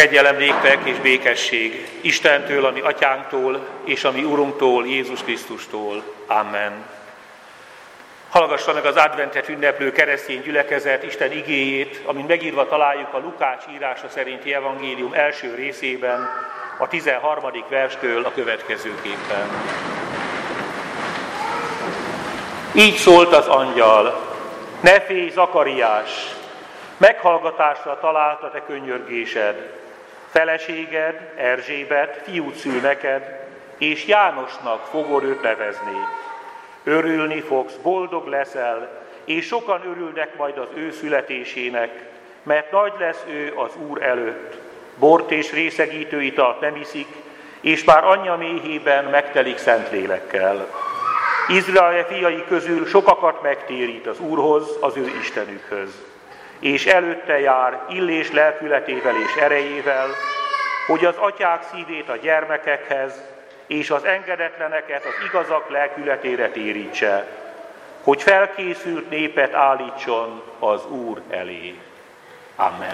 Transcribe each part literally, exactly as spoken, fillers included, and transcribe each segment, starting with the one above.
Kegyelem néktek és békesség Istentől, a mi atyánktól, és a mi Urunktól, Jézus Krisztustól. Amen. Hallgassa meg az adventet ünneplő keresztény gyülekezet Isten igéjét, amin megírva találjuk a Lukács írása szerinti evangélium első részében, a tizenharmadik verstől a következőképpen. Így szólt az angyal: ne félj, Zakariás, meghallgatásra talált a te könyörgésed. Feleséged, Erzsébet fiút szül neked, és Jánosnak fogod őt nevezni. Örülni fogsz, boldog leszel, és sokan örülnek majd az ő születésének, mert nagy lesz ő az Úr előtt. Bort és részegítő italt nem iszik, és már anyja méhében megtelik Szentlélekkel. Izrael fiai közül sokakat megtérít az Úrhoz, az ő Istenükhöz. És előtte jár illés lelkületével és erejével, hogy az atyák szívét a gyermekekhez, és az engedetleneket az igazak lelkületére térítse, hogy felkészült népet állítson az Úr elé. Amen.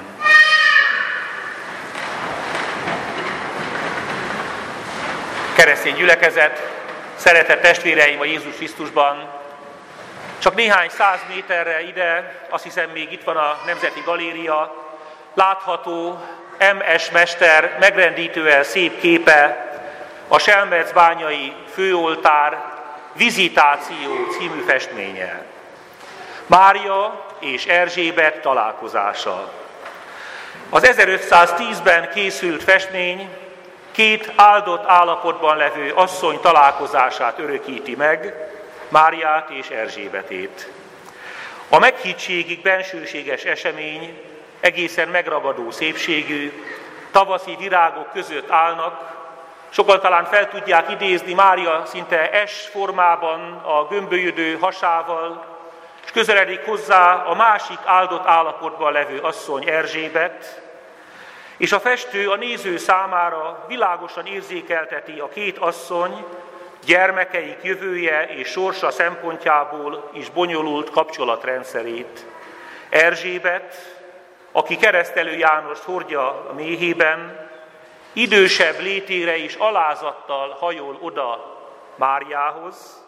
Keresztény gyülekezet, szeretett testvéreim a Jézus Krisztusban, csak néhány száz méterre ide, azt hiszem még itt van a Nemzeti Galéria, látható em es mester megrendítően szép képe, a Selmecbányai főoltár Vizitáció című festménye. Mária és Erzsébet találkozása. Az ezerötszáztízben készült festmény két áldott állapotban levő asszony találkozását örökíti meg, Máriát és Erzsébetét. A meghitségig bensőséges esemény egészen megragadó szépségű, tavaszi virágok között állnak. Sokan talán fel tudják idézni Mária szinte S formában, a gömbölyödő hasával, és közeledik hozzá a másik áldott állapotban levő asszony, Erzsébet, és a festő a néző számára világosan érzékelteti a két asszony gyermekeik jövője és sorsa szempontjából is bonyolult kapcsolatrendszerét. Erzsébet, aki Keresztelő Jánost hordja a méhében, idősebb létére is alázattal hajol oda Máriához.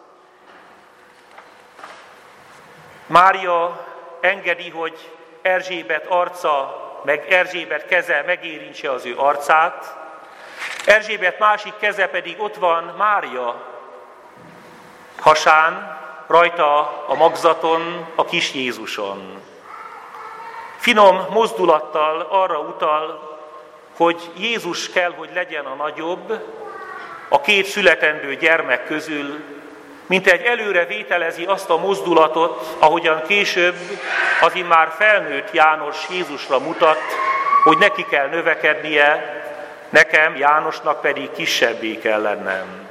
Mária engedi, hogy Erzsébet arca, meg Erzsébet keze megérintse az ő arcát, Erzsébet másik keze pedig ott van Mária hasán, rajta a magzaton, a kis Jézuson. Finom mozdulattal arra utal, hogy Jézus kell, hogy legyen a nagyobb a két születendő gyermek közül, mint egy előre vételezi azt a mozdulatot, ahogyan később az immár felnőtt János Jézusra mutat, hogy neki kell növekednie, nekem, Jánosnak pedig kisebbé kell lennem.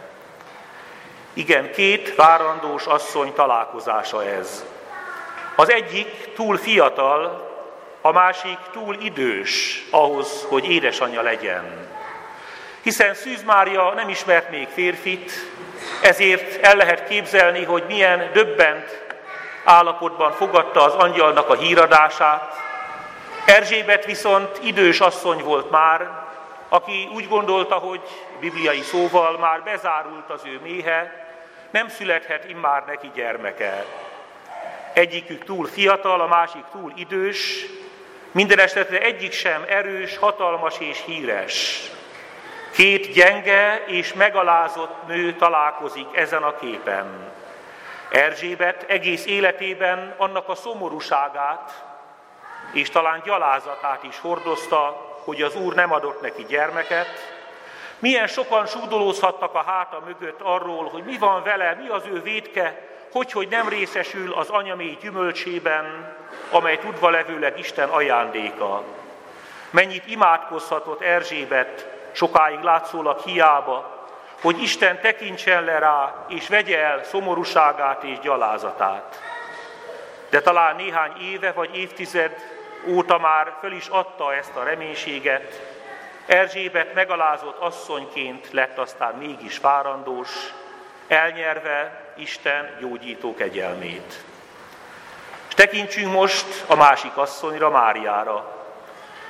Igen, két várandós asszony találkozása ez. Az egyik túl fiatal, a másik túl idős ahhoz, hogy édesanyja legyen. Hiszen Szűz Mária nem ismert még férfit, ezért el lehet képzelni, hogy milyen döbbent állapotban fogadta az angyalnak a híradását. Erzsébet viszont idős asszony volt már, aki úgy gondolta, hogy bibliai szóval már bezárult az ő méhe, nem születhet immár neki gyermeke. Egyikük túl fiatal, a másik túl idős, minden esetre egyik sem erős, hatalmas és híres. Két gyenge és megalázott nő találkozik ezen a képen. Erzsébet egész életében annak a szomorúságát és talán gyalázatát is hordozta, hogy az Úr nem adott neki gyermeket. Milyen sokan súdolózhattak a háta mögött arról, hogy mi van vele, mi az ő vétke, hogy, hogy nem részesül az anyaméh gyümölcsében, amely tudva levőleg Isten ajándéka. Mennyit imádkozhatott Erzsébet, sokáig látszólag hiába, hogy Isten tekintsen le rá, és vegye el szomorúságát és gyalázatát. De talán néhány éve vagy évtized óta már föl is adta ezt a reménységet. Erzsébet megalázott asszonyként lett aztán mégis várandós, elnyerve Isten gyógyító kegyelmét. És tekintsünk most a másik asszonyra, Máriára.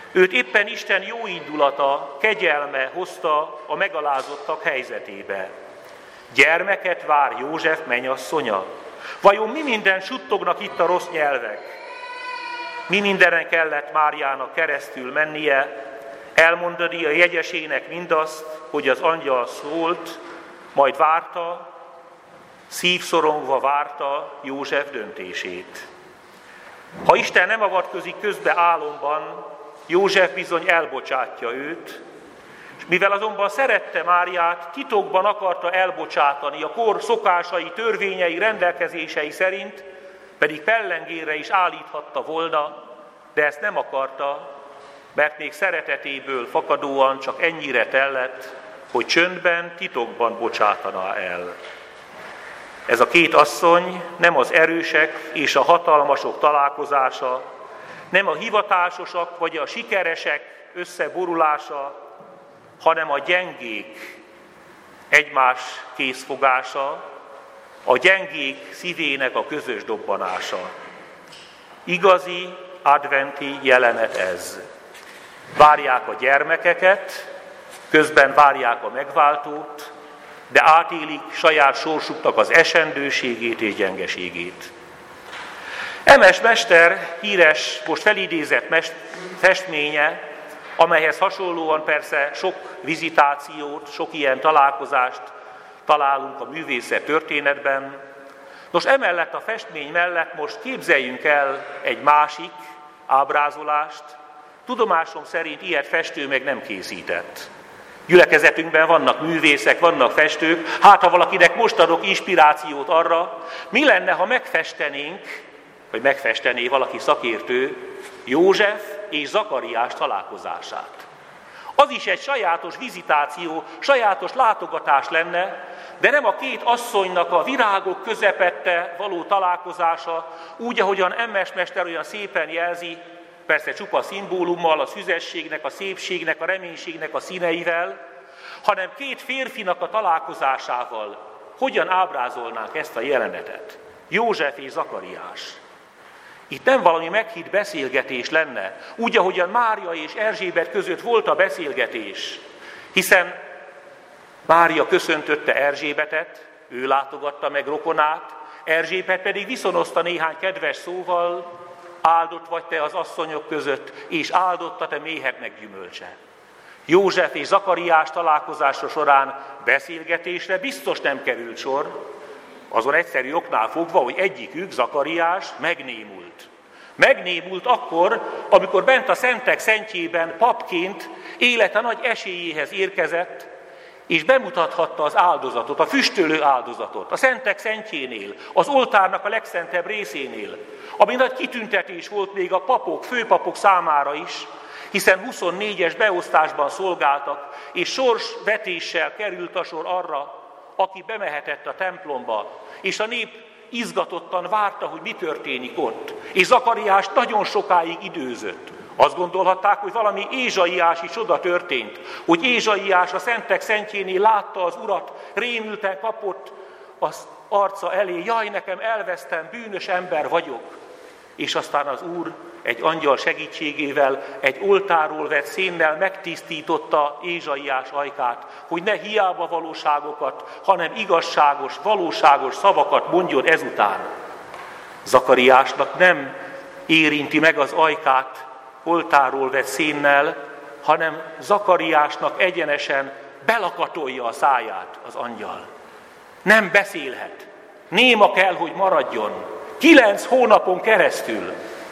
Őt éppen Isten jó indulata, kegyelme hozta a megalázottak helyzetébe. Gyermeket vár József mennyasszonya. Vajon mi minden suttognak itt a rossz nyelvek? Mi mindenen kellett Máriának keresztül mennie, elmondani a jegyesének mindazt, hogy az angyal szólt, majd várta, szívszorongva várta József döntését. Ha Isten nem avatkozik közbe álomban, József bizony elbocsátja őt, és mivel azonban szerette Máriát, titokban akarta elbocsátani a kor szokásai, törvényei, rendelkezései szerint, pedig pellengére is állíthatta volna, de ezt nem akarta, mert még szeretetéből fakadóan csak ennyire tellett, hogy csöndben, titokban bocsátaná el. Ez a két asszony nem az erősek és a hatalmasok találkozása, nem a hivatásosak vagy a sikeresek összeborulása, hanem a gyengék egymás készfogása, a gyengék szívének a közös dobbanása. Igazi adventi jelenet ez. Várják a gyermekeket, közben várják a megváltót, de átélik saját sorsuknak az esendőségét és gyengeségét. Emes mester híres, most felidézett mest, festménye, amelyhez hasonlóan persze sok vizitációt, sok ilyen találkozást találunk a művészet történetben. Nos, emellett a festmény mellett most képzeljünk el egy másik ábrázolást. Tudomásom szerint ilyet festő meg nem készített. Gyülekezetünkben vannak művészek, vannak festők, hát ha valakinek most adok inspirációt arra, mi lenne, ha megfestenénk, vagy megfestené valaki szakértő József és Zakariás találkozását. Az is egy sajátos vizitáció, sajátos látogatás lenne, de nem a két asszonynak a virágok közepette való találkozása, úgy, ahogyan Emes mester olyan szépen jelzi, persze csupa szimbólummal, a szüzességnek, a szépségnek, a reménységnek a színeivel, hanem két férfinak a találkozásával. Hogyan ábrázolnánk ezt a jelenetet? József és Zakariás. Itt nem valami meghitt beszélgetés lenne, úgy, ahogyan Mária és Erzsébet között volt a beszélgetés, hiszen Mária köszöntötte Erzsébetet, ő látogatta meg rokonát, Erzsébet pedig viszonozta néhány kedves szóval, áldott vagy te az asszonyok között, és áldott a te méhednek gyümölcse. József és Zakariás találkozása során beszélgetésre biztos nem került sor, azon egyszerű oknál fogva, hogy egyikük, Zakariás, megnémult. Megnémult akkor, amikor bent a szentek szentjében papként élete nagy esélyéhez érkezett, és bemutathatta az áldozatot, a füstölő áldozatot, a szentek szentjénél, az oltárnak a legszentebb részénél, ami nagy kitüntetés volt még a papok, főpapok számára is, hiszen huszonnégyes beosztásban szolgáltak, és sorsvetéssel került a sor arra, aki bemehetett a templomba, és a nép izgatottan várta, hogy mi történik ott. És Zakariás nagyon sokáig időzött. Azt gondolhatták, hogy valami ézsaiási csoda történt, hogy Ézsaiás a szentek szentjénél látta az Urat, rémülten kapott az arca elé, jaj, nekem elvesztem, bűnös ember vagyok. És aztán az Úr egy angyal segítségével, egy oltáról vett szénnel megtisztította Ézsaiás ajkát, hogy ne hiába valóságokat, hanem igazságos, valóságos szavakat mondjon ezután. Zakariásnak nem érinti meg az ajkát oltáról vett szénnel, hanem Zakariásnak egyenesen belakatolja a száját az angyal. Nem beszélhet, néma kell, hogy maradjon, kilenc hónapon keresztül.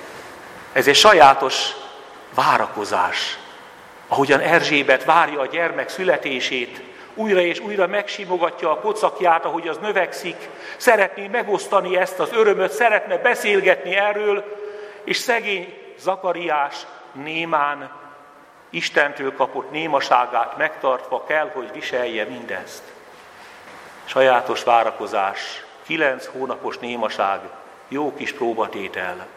Ez egy sajátos várakozás. Ahogyan Erzsébet várja a gyermek születését, újra és újra megsimogatja a pocakját, ahogy az növekszik, szeretné megosztani ezt az örömöt, szeretne beszélgetni erről, és szegény Zakariás némán, Istentől kapott némaságát megtartva kell, hogy viselje mindezt. Sajátos várakozás, kilenc hónapos némaság, jó kis próbatétel.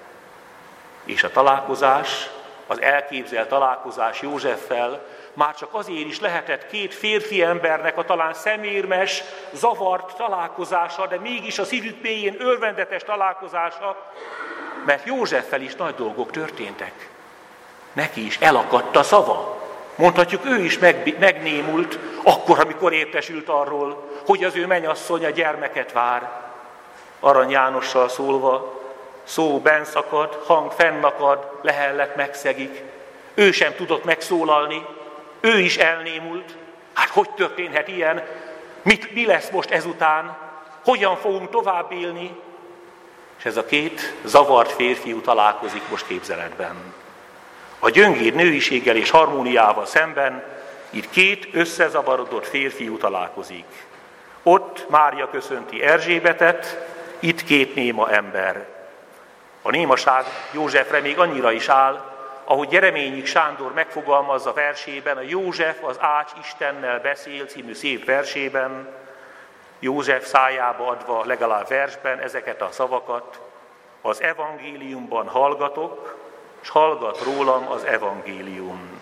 És a találkozás, az elképzelt találkozás Józseffel már csak azért is lehetett két férfi embernek a talán szemérmes, zavart találkozása, de mégis a szívük mélyén örvendetes találkozása, mert Józseffel is nagy dolgok történtek. neki is elakadt a szava. Mondhatjuk, ő is meg, megnémult, akkor, amikor értesült arról, hogy az ő mennyasszonya gyermeket vár. Arany Jánossal szólva, szó benszakad, hang fennakad, lehellet megszegik. Ő sem tudott megszólalni, ő is elnémult. Hát hogy történhet ilyen? Mit, mi lesz most ezután? Hogyan fogunk tovább élni? És ez a két zavart férfiú találkozik most képzeletben. A gyöngéd nőiséggel és harmóniával szemben itt két összezavarodott férfiú találkozik. Ott Mária köszönti Erzsébetet, itt két néma ember. A némaság Józsefre még annyira is áll, ahogy Jereményik Sándor megfogalmazza versében, a József az ács Istennel beszél című szép versében, József szájába adva legalább versben ezeket a szavakat, az evangéliumban hallgatok, és hallgat rólam az evangélium.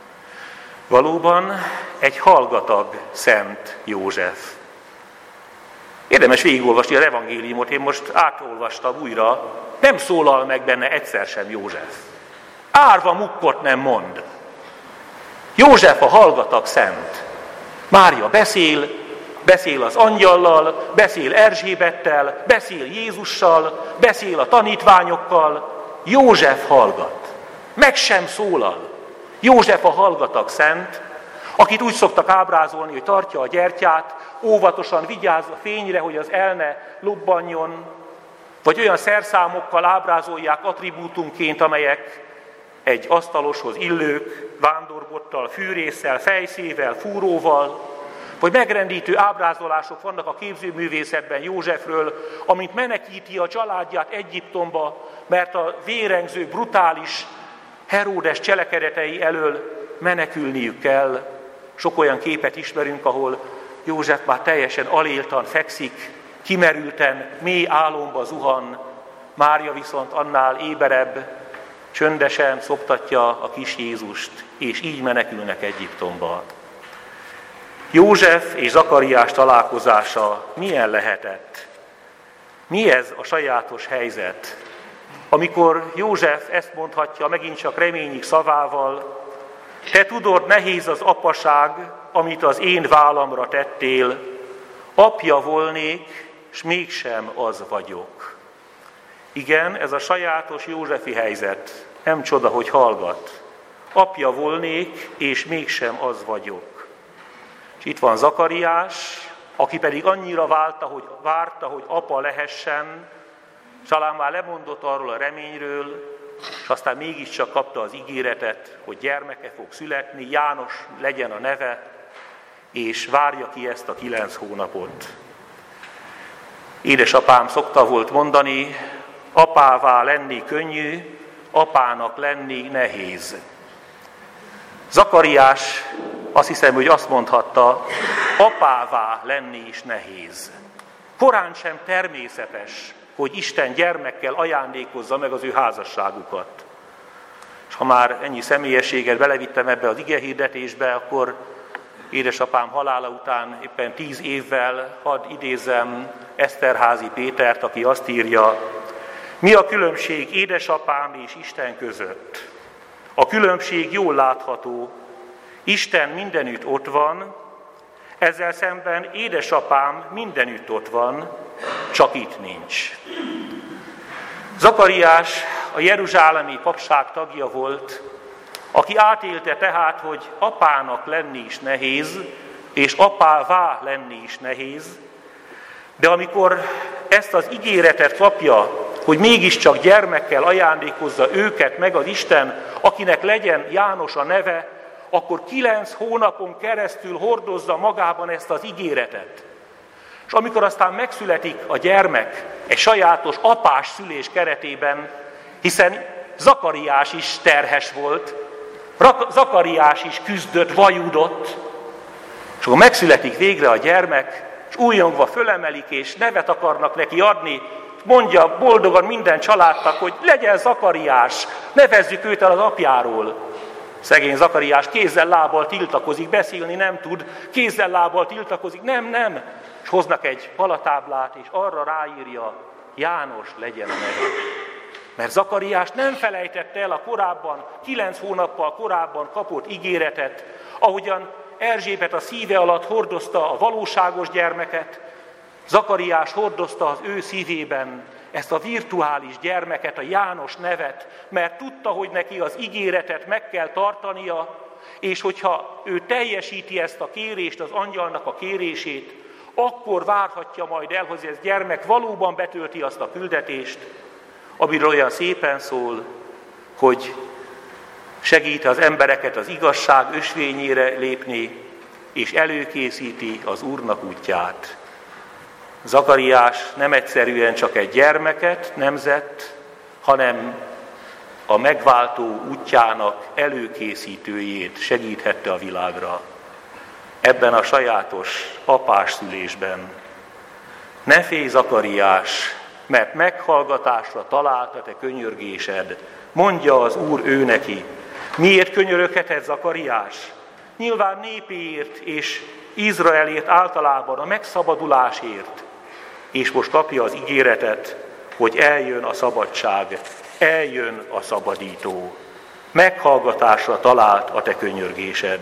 Valóban egy hallgatag szent József. Érdemes végigolvasni az evangéliumot, én most átolvastam újra, nem szólal meg benne egyszer sem József. Árva mukkot nem mond. József a hallgatag szent. Mária beszél, beszél az angyallal, beszél Erzsébettel, beszél Jézussal, beszél a tanítványokkal. József hallgat. Meg sem szólal. József a hallgatag szent, akit úgy szoktak ábrázolni, hogy tartja a gyertyát, óvatosan vigyáz a fényre, hogy az el ne lobbanjon, vagy olyan szerszámokkal ábrázolják attribútumként, amelyek egy asztaloshoz illők, vándorbottal, fűrésszel, fejszével, fúróval, vagy megrendítő ábrázolások vannak a képzőművészetben Józsefről, amint menekíti a családját Egyiptomba, mert a vérengző, brutális Heródes cselekedetei elől menekülniük kell. Sok olyan képet ismerünk, ahol József már teljesen aléltan fekszik, kimerülten, mély álomba zuhan, Mária viszont annál éberebb, csöndesen szoptatja a kis Jézust, és így menekülnek Egyiptomba. József és Zakariás találkozása milyen lehetett? Mi ez a sajátos helyzet? Amikor József ezt mondhatja megint csak Reményik szavával, te tudod, nehéz az apaság, amit az én vállamra tettél, apja volnék, s mégsem az vagyok. Igen, ez a sajátos józsefi helyzet, nem csoda, hogy hallgat. Apja volnék, és mégsem az vagyok. És itt van Zakariás, aki pedig annyira várta, hogy, várta, hogy apa lehessen, talán már lemondott arról a reményről, és aztán mégiscsak kapta az ígéretet, hogy gyermeke fog születni, János legyen a neve, és várja ki ezt a kilenc hónapot. Édesapám szokta volt mondani, apává lenni könnyű, apának lenni nehéz. Zakariás azt hiszem, hogy azt mondhatta, apává lenni is nehéz. Korán sem természetes, hogy Isten gyermekkel ajándékozza meg az ő házasságukat. És ha már ennyi személyességet belevittem ebbe az igehirdetésbe, akkor édesapám halála után éppen tíz évvel hadd idézzem Eszterházy Pétert, aki azt írja, mi a különbség édesapám és Isten között? A különbség jól látható, Isten mindenütt ott van, ezzel szemben édesapám mindenütt ott van, csak itt nincs. Zakariás a jeruzsálemi papság tagja volt, aki átélte tehát, hogy apának lenni is nehéz, és apává lenni is nehéz, de amikor ezt az ígéretet kapja, hogy mégiscsak gyermekkel ajándékozza őket meg az Isten, akinek legyen János a neve, akkor kilenc hónapon keresztül hordozza magában ezt az ígéretet. És amikor aztán megszületik a gyermek egy sajátos apás szülés keretében, hiszen Zakariás is terhes volt, Zakariás is küzdött, vajudott, és akkor megszületik végre a gyermek, és újjongva fölemelik, és nevet akarnak neki adni, mondja boldogan minden családnak, hogy legyen Zakariás, nevezzük őt el az apjáról. Szegény Zakariás kézzel-lábbal tiltakozik, beszélni nem tud, kézzel-lábbal tiltakozik, nem, nem. És hoznak egy palatáblát, és arra ráírja, János legyen a neve. Mert Zakariás nem felejtette el a korábban, kilenc hónappal korábban kapott ígéretet, ahogyan Erzsébet a szíve alatt hordozta a valóságos gyermeket, Zakariás hordozta az ő szívében ezt a virtuális gyermeket, a János nevet, mert tudta, hogy neki az ígéretet meg kell tartania, és hogyha ő teljesíti ezt a kérést, az angyalnak a kérését, akkor várhatja majd el, hogy ez gyermek valóban betölti azt a küldetést, amiről olyan szépen szól, hogy segít az embereket az igazság ösvényére lépni, és előkészíti az Úrnak útját. Zakariás nem egyszerűen csak egy gyermeket nemzett, hanem a megváltó útjának előkészítőjét segíthette a világra. Ebben a sajátos apás szülésben. Ne félj, Zakariás, mert meghallgatásra találta te könyörgésed, mondja az Úr ő neki. Miért könyöröghetett Zakariás? Nyilván népéért és Izraelért általában a megszabadulásért. És most kapja az ígéretet, hogy eljön a szabadság, eljön a szabadító. Meghallgatásra talált a te könyörgésed.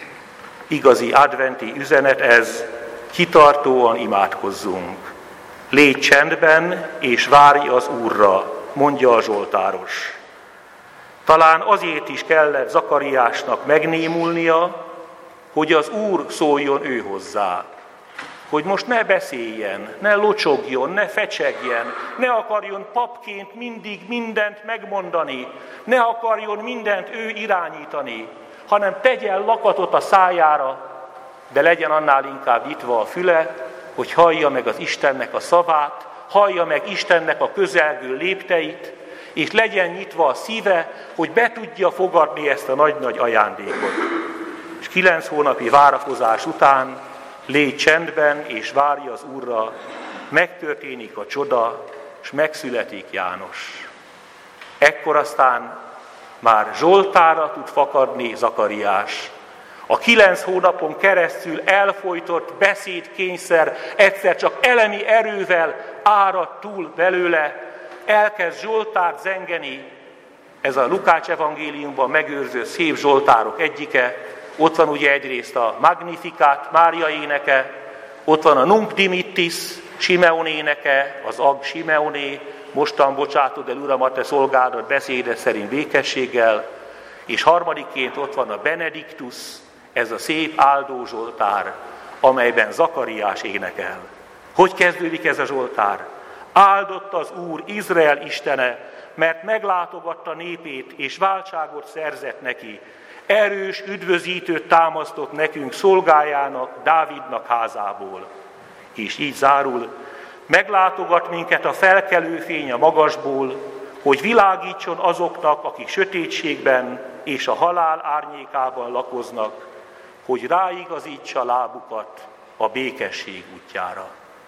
Igazi adventi üzenet ez, kitartóan imádkozzunk. Légy csendben, és várj az Úrra, mondja a zsoltáros. Talán azért is kellett Zakariásnak megnémulnia, hogy az Úr szóljon ő hozzá. Hogy most ne beszéljen, ne locsogjon, ne fecsegjen, ne akarjon papként mindig mindent megmondani, ne akarjon mindent ő irányítani, hanem tegyen lakatot a szájára, de legyen annál inkább nyitva a füle, hogy hallja meg az Istennek a szavát, hallja meg Istennek a közelgő lépteit, és legyen nyitva a szíve, hogy be tudja fogadni ezt a nagy-nagy ajándékot. És kilenc hónapi várakozás után légy csendben, és várj az Úrra, megtörténik a csoda, és megszületik János. Ekkor aztán már Zsoltárra tud fakadni Zakariás. A kilenc hónapon keresztül elfojtott beszédkényszer egyszer csak elemi erővel árad túl belőle, elkezd Zsoltárt zengeni. Ez a Lukács evangéliumban megőrző szép zsoltárok egyike. Ott van ugye egyrészt a Magnificat, Mária éneke, ott van a Nunc Dimittis, Simeon éneke, az Ag Simeoné, mostan bocsátod el, Uram, a te szolgádat beszéde szerint békességgel, és harmadikként ott van a Benediktus, ez a szép áldó zsoltár, amelyben Zakariás énekel. Hogy kezdődik ez a zsoltár? Áldott az Úr, Izrael Istene, mert meglátogatta népét, és váltságot szerzett neki. Erős üdvözítőt támasztott nekünk szolgájának, Dávidnak házából. És így zárul, meglátogat minket a felkelő fény a magasból, hogy világítson azoknak, akik sötétségben és a halál árnyékában lakoznak, hogy ráigazítsa lábukat a békesség útjára.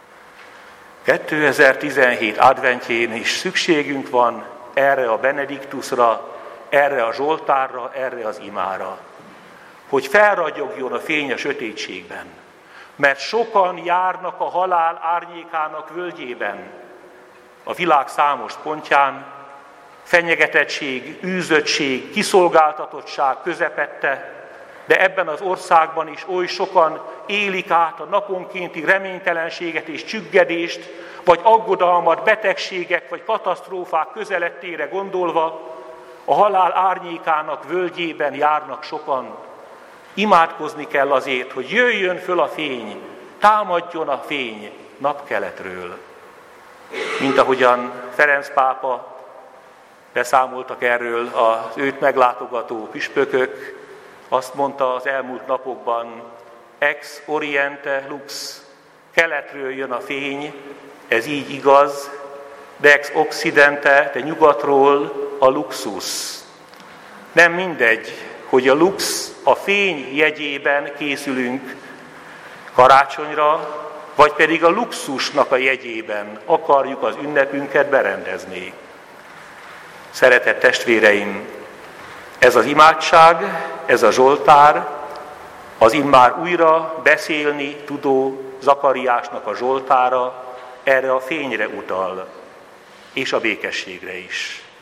kétezer-tizenhét adventjén is szükségünk van erre a Benediktusra, erre a zsoltárra, erre az imára, hogy felragyogjon a fény a sötétségben, mert sokan járnak a halál árnyékának völgyében, a világ számos pontján, fenyegetettség, űzöttség, kiszolgáltatottság közepette, de ebben az országban is oly sokan élik át a naponkénti reménytelenséget és csüggedést, vagy aggodalmat, betegségek vagy katasztrófák közelettére gondolva, a halál árnyékának völgyében járnak sokan. Imádkozni kell azért, hogy jöjjön föl a fény, támadjon a fény napkeletről. Mint ahogyan Ferenc pápa beszámoltak erről az őt meglátogató püspökök, azt mondta az elmúlt napokban, ex oriente lux, keletről jön a fény, ez így igaz, de ex occidente, de nyugatról a luxus. Nem mindegy, hogy a lux, a fény jegyében készülünk karácsonyra, vagy pedig a luxusnak a jegyében akarjuk az ünnepünket berendezni. Szeretett testvéreim, ez az imádság, ez a zsoltár, az immár újra beszélni tudó Zakariásnak a zsoltára erre a fényre utal, és a békességre is.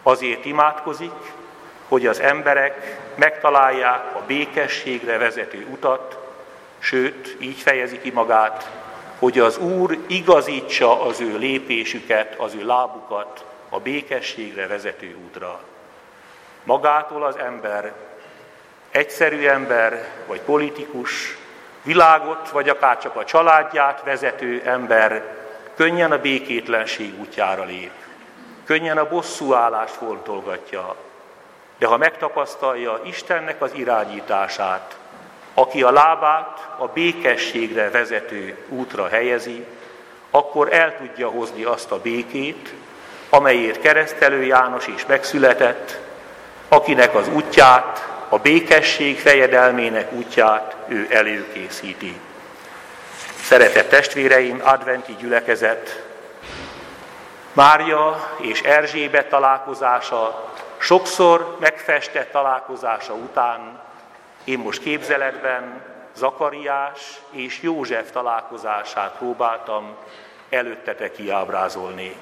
Azért imádkozik, hogy az emberek megtalálják a békességre vezető utat, sőt, így fejezi ki magát, hogy az Úr igazítsa az ő lépésüket, az ő lábukat a békességre vezető útra. Magától az ember, egyszerű ember vagy politikus, világot vagy akár csak a családját vezető ember könnyen a békétlenség útjára lép, könnyen a bosszúállást fontolgatja, de ha megtapasztalja Istennek az irányítását, aki a lábát a békességre vezető útra helyezi, akkor el tudja hozni azt a békét, amelyért Keresztelő János is megszületett, akinek az útját, a békesség fejedelmének útját ő előkészíti. Szeretett testvéreim, adventi gyülekezet, Mária és Erzsébet találkozása, sokszor megfestett találkozása után én most képzeletben Zakariás és József találkozását próbáltam előttetek kiábrázolni.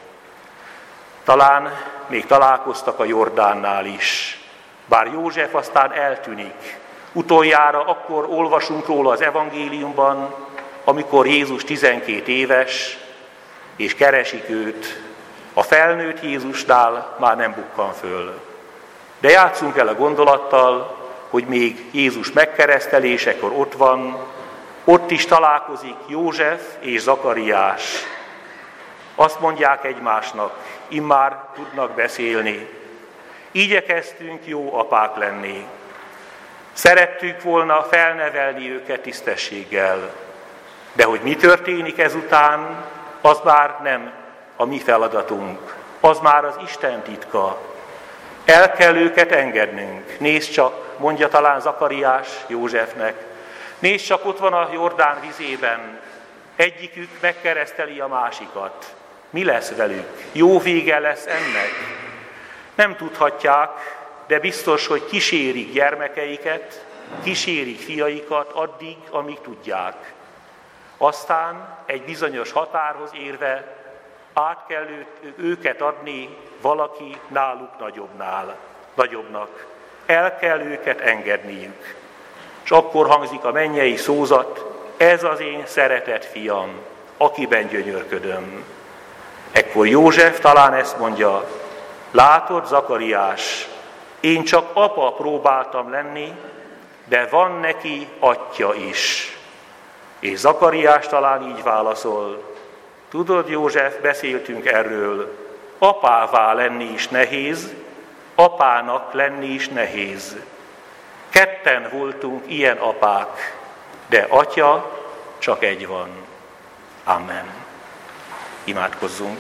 Talán még találkoztak a Jordánnál is, bár József aztán eltűnik. Utoljára akkor olvasunk róla az evangéliumban, amikor Jézus tizenkét éves, és keresik őt. A felnőtt Jézusnál már nem bukkan föl. De játsszunk el a gondolattal, hogy még Jézus megkeresztelésekor ott van, ott is találkozik József és Zakariás. Azt mondják egymásnak, immár tudnak beszélni. Igyekeztünk jó apák lenni. Szerettük volna felnevelni őket tisztességgel. De hogy mi történik ezután, az már nem a mi feladatunk. Az már az Isten titka. El kell őket engednünk. Nézd csak, mondja talán Zakariás Józsefnek. Nézd csak, ott van a Jordán vizében. Egyikük megkereszteli a másikat. Mi lesz velük? Jó vége lesz ennek? Nem tudhatják, de biztos, hogy kísérik gyermekeiket, kísérik fiaikat addig, amíg tudják. Aztán egy bizonyos határhoz érve át kell őket adni valaki náluk nagyobbnál, nagyobbnak. El kell őket engedniük. És akkor hangzik a mennyei szózat, ez az én szeretett fiam, akiben gyönyörködöm. Ekkor József talán ezt mondja, látod, Zakariás, én csak apa próbáltam lenni, de van neki atya is. És Zakariás talán így válaszol, tudod, József, beszéltünk erről, apává lenni is nehéz, apának lenni is nehéz. Ketten voltunk ilyen apák, de atya csak egy van. Amen. Imádkozzunk.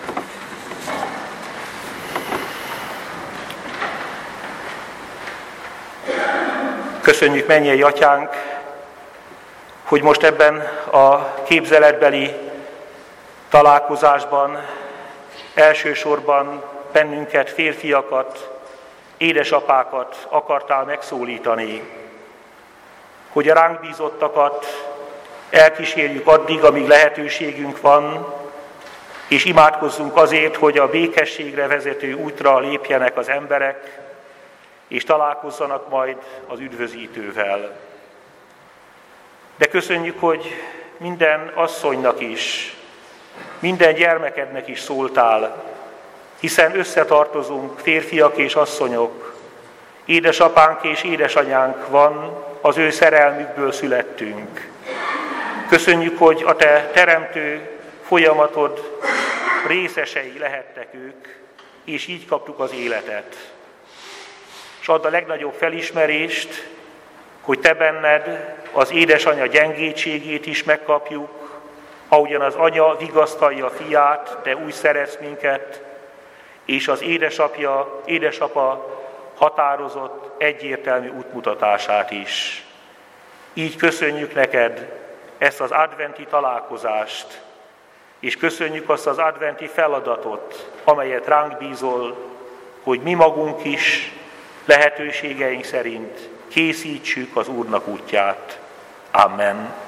Köszönjük, mennyei atyánk, hogy most ebben a képzeletbeli találkozásban elsősorban bennünket, férfiakat, édesapákat akartál megszólítani, hogy a ránk bízottakat elkísérjük addig, amíg lehetőségünk van, és imádkozzunk azért, hogy a békességre vezető útra lépjenek az emberek, és találkozzanak majd az üdvözítővel. De köszönjük, hogy minden asszonynak is, minden gyermekednek is szóltál, hiszen összetartozunk, férfiak és asszonyok, édesapánk és édesanyánk van, az ő szerelmükből születtünk. Köszönjük, hogy a te teremtő folyamatod részesei lehettek ők, és így kaptuk az életet. És add a legnagyobb felismerést, hogy te benned az édesanya gyengétségét is megkapjuk, ahogyan az anya vigasztalja a fiát, te úgy szeretsz minket, és az édesapja, édesapa határozott, egyértelmű útmutatását is. Így köszönjük neked ezt az adventi találkozást, és köszönjük azt az adventi feladatot, amelyet ránk bízol, hogy mi magunk is lehetőségeink szerint készítsük az Úrnak útját. Amen.